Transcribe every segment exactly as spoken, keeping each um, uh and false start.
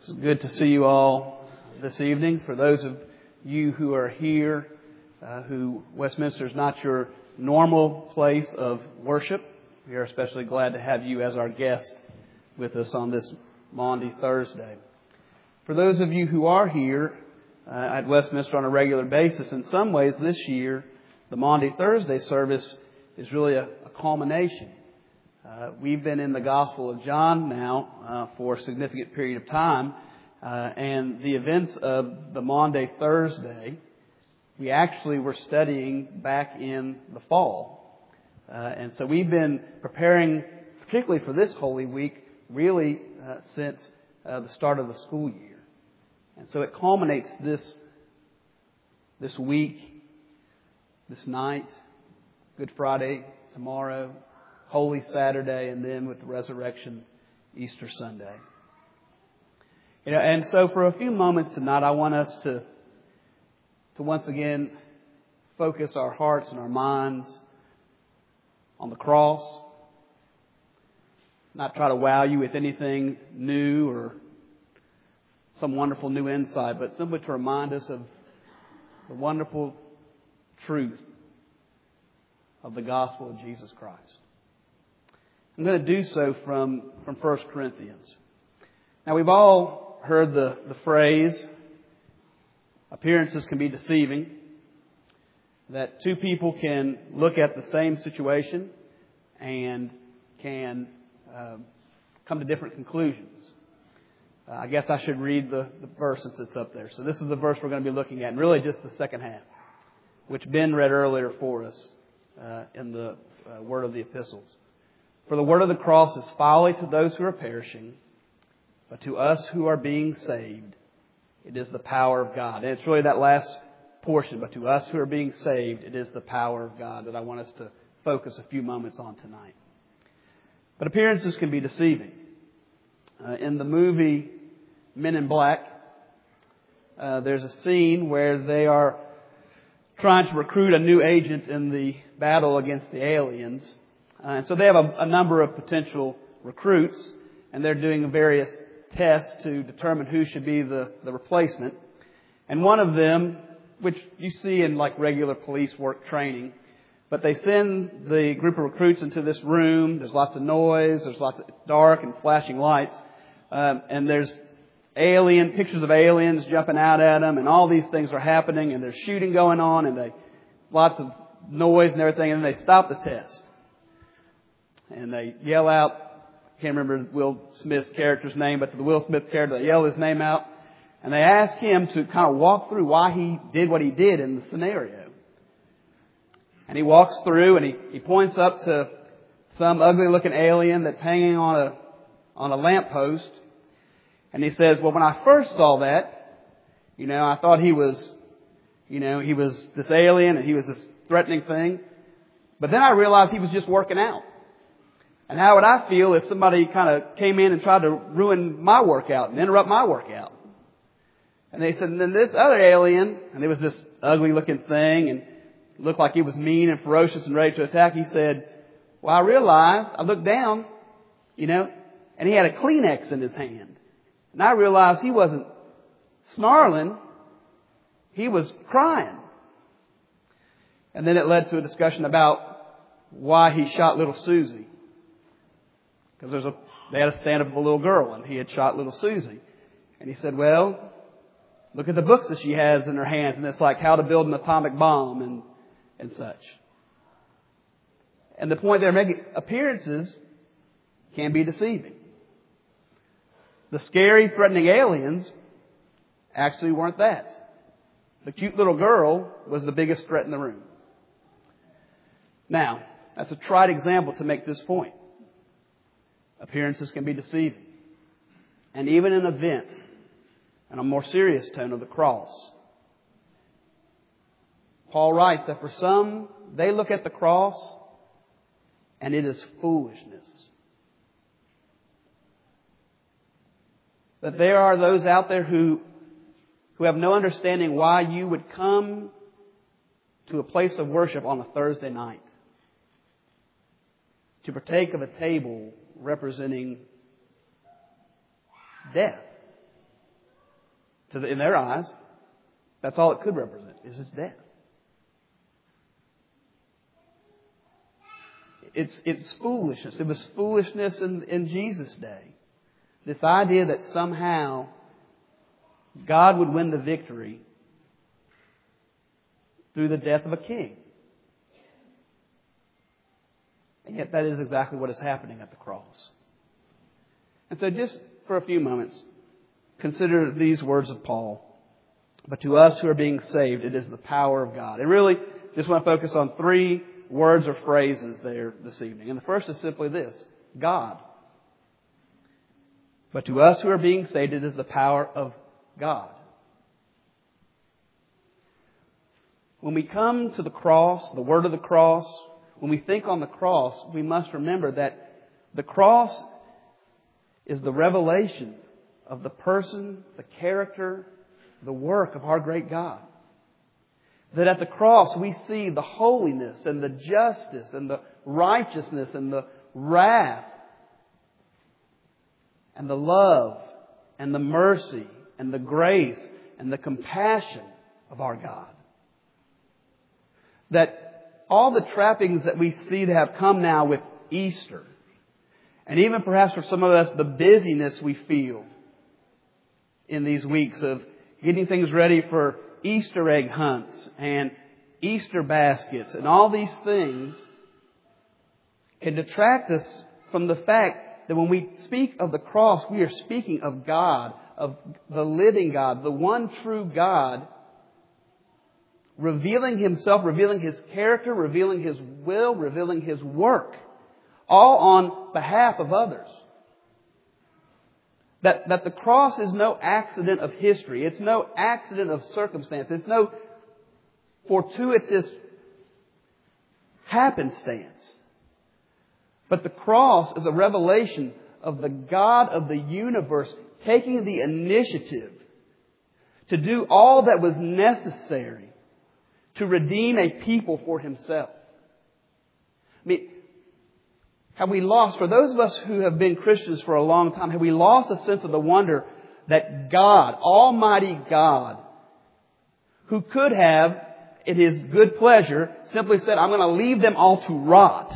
It's good to see you all this evening. For those of you who are here, uh, who Westminster is not your normal place of worship, we are especially glad to have you as our guest with us on this Maundy Thursday. For those of you who are here uh, at Westminster on a regular basis, in some ways this year, the Maundy Thursday service is really a, a culmination. Uh, we've been in the Gospel of John now uh, for a significant period of time, uh, and the events of the Maundy Thursday, we actually were studying back in the fall. Uh, and so we've been preparing, particularly for this Holy Week, really uh, since uh, the start of the school year. And so it culminates this, this week, this night, Good Friday, tomorrow, Holy Saturday, and then with the resurrection, Easter Sunday. You know, and so for a few moments tonight, I want us to, to once again focus our hearts and our minds on the cross. Not try to wow you with anything new or some wonderful new insight, but simply to remind us of the wonderful truth of the gospel of Jesus Christ. I'm going to do so from, from First Corinthians. Now, we've all heard the, the phrase, appearances can be deceiving, that two people can look at the same situation and can uh, come to different conclusions. Uh, I guess I should read the, the verse since it's up there. So this is the verse we're going to be looking at, and really just the second half, which Ben read earlier for us uh, in the uh, word of the epistles. For the word of the cross is folly to those who are perishing, but to us who are being saved, it is the power of God. And it's really that last portion, but to us who are being saved, it is the power of God that I want us to focus a few moments on tonight. But appearances can be deceiving. Uh, in the movie Men in Black, uh, there's a scene where they are trying to recruit a new agent in the battle against the aliens. Uh, and so they have a, a number of potential recruits, and they're doing various tests to determine who should be the, the replacement. And one of them, which you see in like regular police work training, but they send the group of recruits into this room. There's lots of noise. There's lots of, it's dark and flashing lights. Um, and there's alien, pictures of aliens jumping out at them, and all these things are happening, and there's shooting going on, and they, lots of noise and everything, and they stop the test. And they yell out, I can't remember Will Smith's character's name, but to the Will Smith character, they yell his name out. And they ask him to kind of walk through why he did what he did in the scenario. And he walks through and he, he points up to some ugly looking alien that's hanging on a, on a lamppost. And he says, well, when I first saw that, you know, I thought he was, you know, he was this alien and he was this threatening thing. But then I realized he was just working out. And how would I feel if somebody kind of came in and tried to ruin my workout and interrupt my workout? And they said, and then this other alien, and it was this ugly looking thing and looked like he was mean and ferocious and ready to attack. He said, well, I realized, I looked down, you know, and he had a Kleenex in his hand. And I realized he wasn't snarling, he was crying. And then it led to a discussion about why he shot little Susie. Because there's a, they had a stand-up of a little girl, and he had shot little Susie. And he said, well, look at the books that she has in her hands, and it's like how to build an atomic bomb and, and such. And the point they're making, appearances can be deceiving. The scary, threatening aliens actually weren't that. The cute little girl was the biggest threat in the room. Now, that's a trite example to make this point. Appearances can be deceiving. And even an event, and a more serious tone of the cross. Paul writes that for some, they look at the cross and it is foolishness. That there are those out there who, who have no understanding why you would come to a place of worship on a Thursday night to partake of a table representing death. to the, in their eyes, that's all it could represent, is its death. It's, it's foolishness. It was foolishness in, in Jesus' day. This idea that somehow God would win the victory through the death of a king. And yet that is exactly what is happening at the cross. And so just for a few moments, consider these words of Paul. But to us who are being saved, it is the power of God. And really, just want to focus on three words or phrases there this evening. And the first is simply this: God. But to us who are being saved, it is the power of God. When we come to the cross, the word of the cross, when we think on the cross, we must remember that the cross is the revelation of the person, the character, the work of our great God. That at the cross we see the holiness and the justice and the righteousness and the wrath and the love and the mercy and the grace and the compassion of our God. That all the trappings that we see that have come now with Easter, and even perhaps for some of us, the busyness we feel in these weeks of getting things ready for Easter egg hunts and Easter baskets and all these things, can detract us from the fact that when we speak of the cross, we are speaking of God, of the living God, the one true God, revealing Himself, revealing His character, revealing His will, revealing His work, all on behalf of others. That, that the cross is no accident of history. It's no accident of circumstance. It's no fortuitous happenstance. But the cross is a revelation of the God of the universe taking the initiative to do all that was necessary to redeem a people for Himself. I mean, have we lost, for those of us who have been Christians for a long time, have we lost a sense of the wonder that God, Almighty God, who could have, in His good pleasure, simply said, I'm going to leave them all to rot.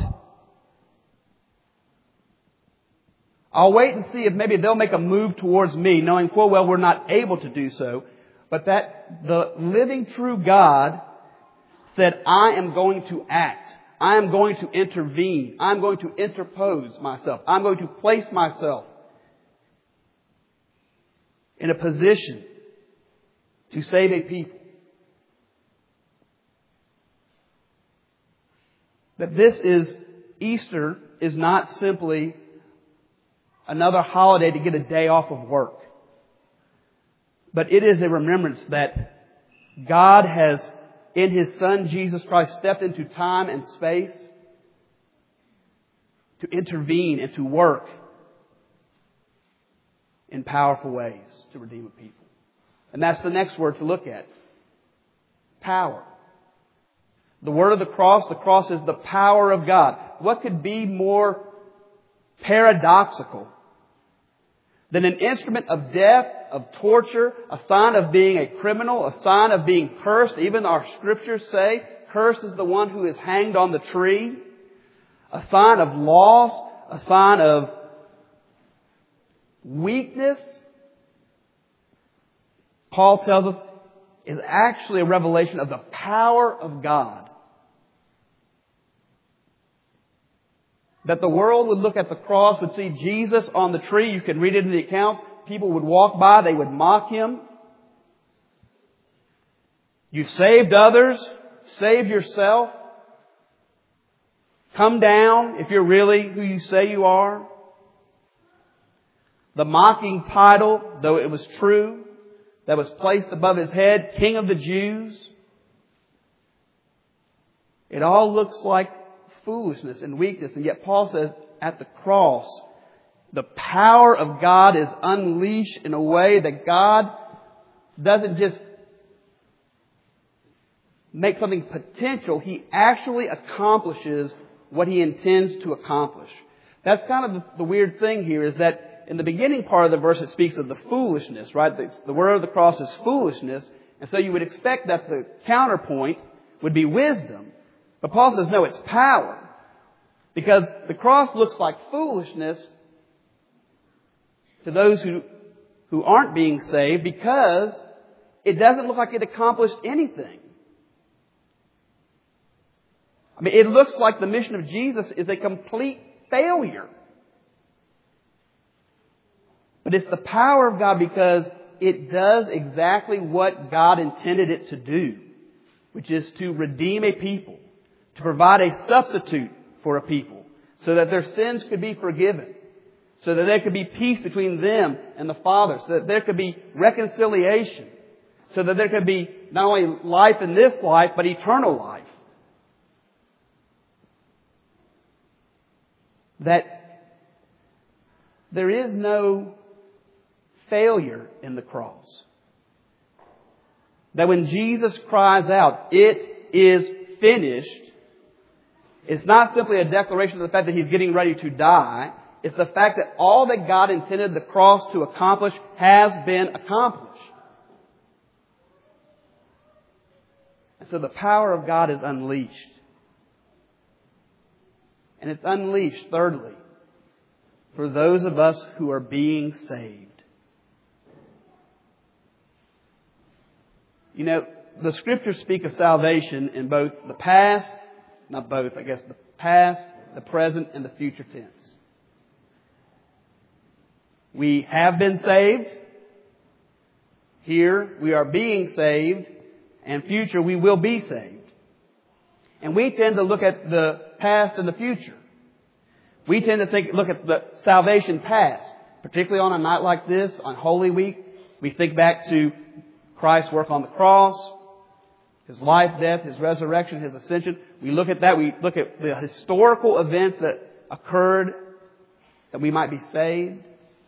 I'll wait and see if maybe they'll make a move towards me, knowing full well we're not able to do so. But that the living true God said, I am going to act. I am going to intervene. I'm going to interpose myself. I'm going to place myself in a position to save a people. That this is, Easter is not simply another holiday to get a day off of work. But it is a remembrance that God has, in His Son Jesus Christ, stepped into time and space to intervene and to work in powerful ways to redeem a people. And that's the next word to look at. Power. The word of the cross, the cross is the power of God. What could be more paradoxical than an instrument of death, of torture, a sign of being a criminal, a sign of being cursed? Even our scriptures say, cursed is the one who is hanged on the tree. A sign of loss, a sign of weakness. Paul tells us is actually a revelation of the power of God. That the world would look at the cross, would see Jesus on the tree. You can read it in the accounts. People would walk by, they would mock Him. You've saved others. Save yourself. Come down if you're really who you say you are. The mocking title, though it was true, that was placed above His head, King of the Jews. It all looks like foolishness and weakness. And yet Paul says at the cross, the power of God is unleashed in a way that God doesn't just make something potential. He actually accomplishes what He intends to accomplish. That's kind of the weird thing here, is that in the beginning part of the verse, it speaks of the foolishness, right? The, the word of the cross is foolishness. And so you would expect that the counterpoint would be wisdom. But Paul says, no, it's power. Because the cross looks like foolishness to those who, who aren't being saved because it doesn't look like it accomplished anything. I mean, it looks like the mission of Jesus is a complete failure. But it's the power of God because it does exactly what God intended it to do, which is to redeem a people, to provide a substitute for a people, so that their sins could be forgiven, so that there could be peace between them and the Father, so that there could be reconciliation, so that there could be not only life in this life, but eternal life. That there is no failure in the cross. That when Jesus cries out, "It is finished," it's not simply a declaration of the fact that He's getting ready to die. It's the fact that all that God intended the cross to accomplish has been accomplished. And so the power of God is unleashed. And it's unleashed, thirdly, for those of us who are being saved. You know, the Scriptures speak of salvation in both the past, not both, I guess, the past, the present, and the future tense. We have been saved. Here, we are being saved. And future, we will be saved. And we tend to look at the past and the future. We tend to think, look at the salvation past, particularly on a night like this, on Holy Week. We think back to Christ's work on the cross, His life, death, His resurrection, His ascension. We look at that. We look at the historical events that occurred that we might be saved.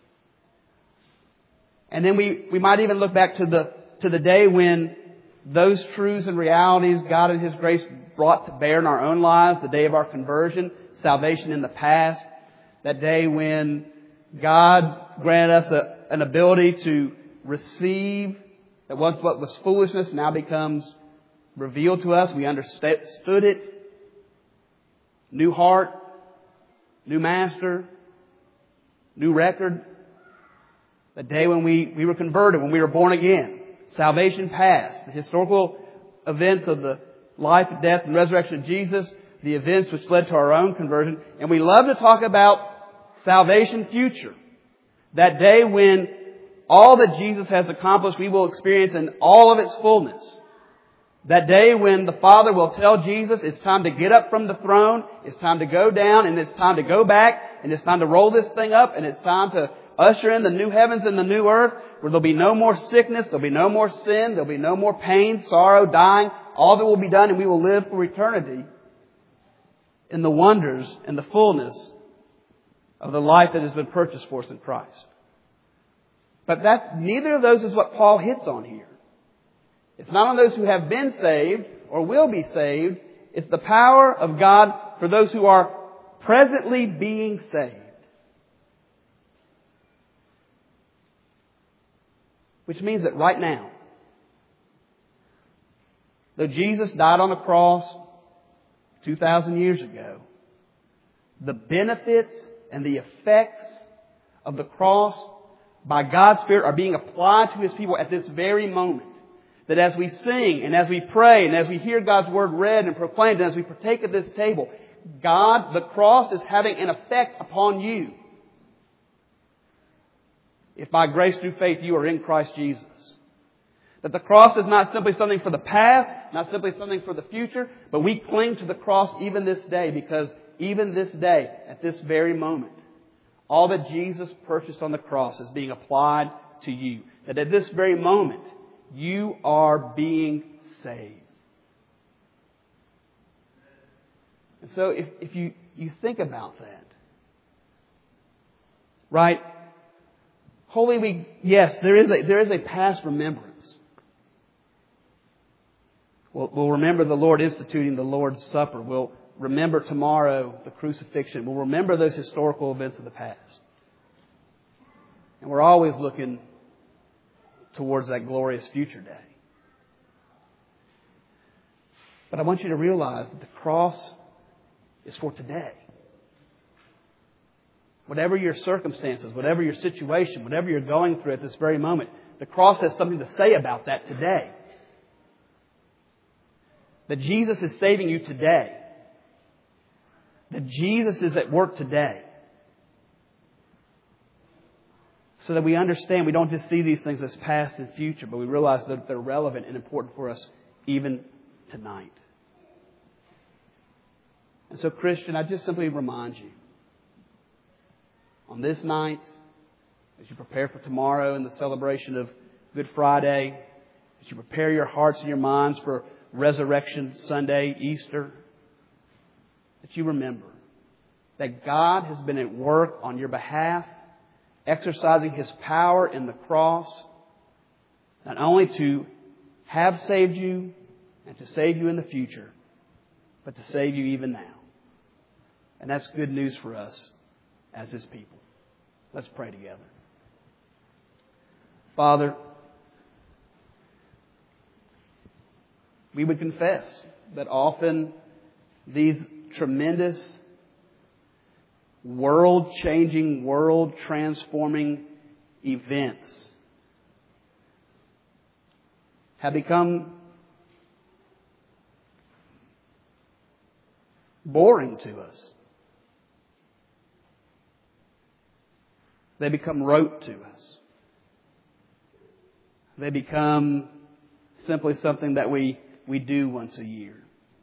And then we, we might even look back to the, to the day when those truths and realities God in His grace brought to bear in our own lives, the day of our conversion, salvation in the past, that day when God granted us a, an ability to receive that once what was foolishness now becomes revealed to us. We understood it. New heart, new master, new record. The day when we, we were converted, when we were born again. Salvation past. The historical events of the life, death, and resurrection of Jesus. The events which led to our own conversion. And we love to talk about salvation future. That day when all that Jesus has accomplished we will experience in all of its fullness. That day when the Father will tell Jesus it's time to get up from the throne, it's time to go down, and it's time to go back, and it's time to roll this thing up, and it's time to usher in the new heavens and the new earth, where there'll be no more sickness, there'll be no more sin, there'll be no more pain, sorrow, dying. All that will be done, and we will live for eternity in the wonders and the fullness of the life that has been purchased for us in Christ. But that's, neither of those is what Paul hits on here. It's not on those who have been saved or will be saved. It's the power of God for those who are presently being saved. Which means that right now, though Jesus died on a cross two thousand years ago, the benefits and the effects of the cross by God's Spirit are being applied to His people at this very moment. That as we sing and as we pray and as we hear God's Word read and proclaimed and as we partake of this table, God, the cross is having an effect upon you. If by grace through faith you are in Christ Jesus. That the cross is not simply something for the past, not simply something for the future, but we cling to the cross even this day because even this day, at this very moment, all that Jesus purchased on the cross is being applied to you. That at this very moment, you are being saved. And so if, if you, you think about that, right? Holy Week, yes, there is a, there is a past remembrance. We'll, we'll remember the Lord instituting the Lord's Supper. We'll remember tomorrow the crucifixion. We'll remember those historical events of the past. And we're always looking towards that glorious future day. But I want you to realize that the cross is for today. Whatever your circumstances, whatever your situation, whatever you're going through at this very moment, the cross has something to say about that today. That Jesus is saving you today. That Jesus is at work today. So that we understand, we don't just see these things as past and future, but we realize that they're relevant and important for us even tonight. And so, Christian, I just simply remind you, on this night, as you prepare for tomorrow and the celebration of Good Friday, as you prepare your hearts and your minds for Resurrection Sunday, Easter, that you remember that God has been at work on your behalf, exercising His power in the cross, not only to have saved you and to save you in the future, but to save you even now. And that's good news for us as His people. Let's pray together. Father, we would confess that often these tremendous, world-changing, world-transforming events have become boring to us. They become rote to us. They become simply something that we, we do once a year.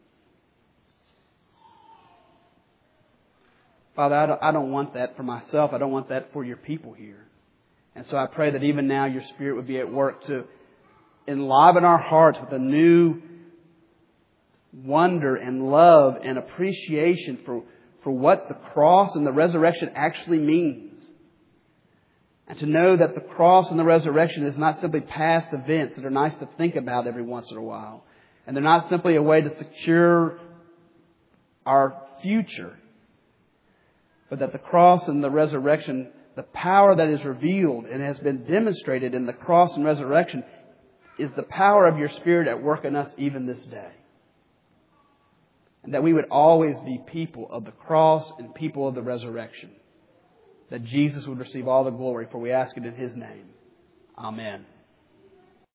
Father, I don't, I don't want that for myself. I don't want that for your people here. And so I pray that even now your Spirit would be at work to enliven our hearts with a new wonder and love and appreciation for, for what the cross and the resurrection actually means. And to know that the cross and the resurrection is not simply past events that are nice to think about every once in a while. And they're not simply a way to secure our future. But that the cross and the resurrection, the power that is revealed and has been demonstrated in the cross and resurrection, is the power of your Spirit at work in us even this day. And that we would always be people of the cross and people of the resurrection. That Jesus would receive all the glory, for we ask it in His name. Amen.